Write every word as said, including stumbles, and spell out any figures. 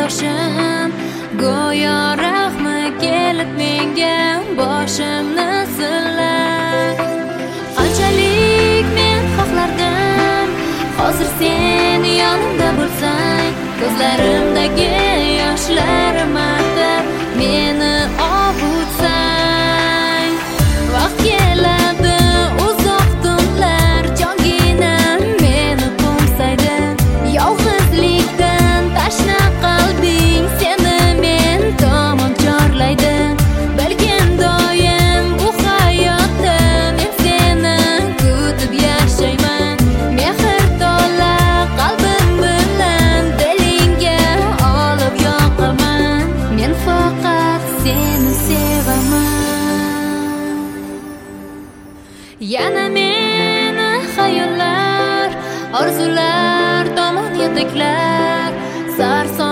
yoshim go'yo rahmi kelib menga boshimni sillar. Qanchalik men xohlardim hozir sen yonimda bo'lsang, ko'zlarimdagi yoshlarim artab meni ovutsang. Vaqt keladi uzoq tunlar jonginam meni qo'msaydi, yolg'izlikdan tashna qalbing seni men tomon chorlaydi. Balkim doim bu hayotda men seni kutib yashayman. Mehr to'la qalbim bilan dilingga olib yoqaman. Men faqat seni sevaman. Yana meni xayollar, orzular tomon yetaklar. Sarson